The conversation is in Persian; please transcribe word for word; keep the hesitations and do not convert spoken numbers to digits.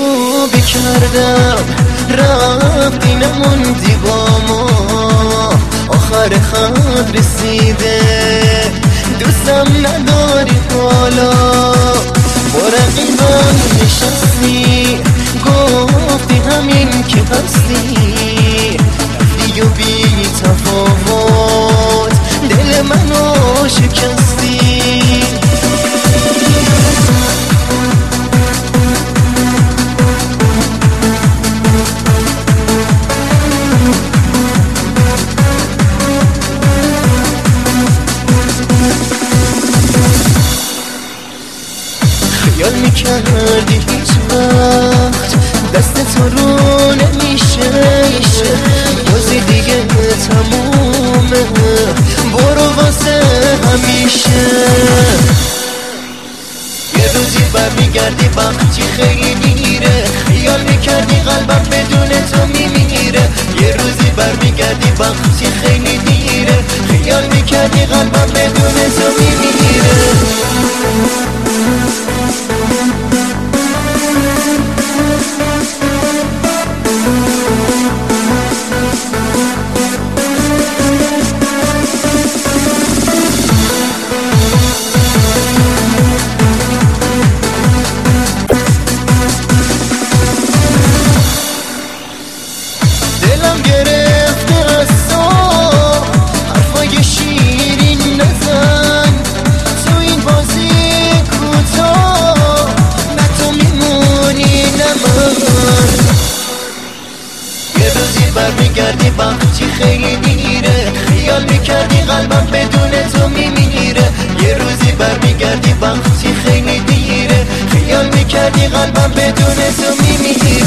خوبی کردم رفتی نموندی با ما، آخر خط رسیده دوستم نداری حالا. با رقیبم نشستی گفتی همین که هستی، رفتی و بی تفاوت دل منو شکستی. خیال میکردی هیچ وقت دست تو رو نمیشه، بازی دیگه تمومه برو واسه همیشه. یه روزی برمیگردی وقتی خیلی دیره، خیال میکردی قلبم بدون تو میمیره. یه روزی برمیگردی وقتی خیلی دیره، خیال میکردی قلبم بدون تو میمیره. دلم گرفته از تو حرفای شیرین نزن، تو این بازی کوتاه نه تو میمونی نه من. یه روزی برمیگردی وقتی خیلی دیره، خیال میکردی قلبم بدون تو میمیره. یه روزی برمیگردی وقتی خیلی دیره، خیال میکردی قلبم بدون تو میمیره.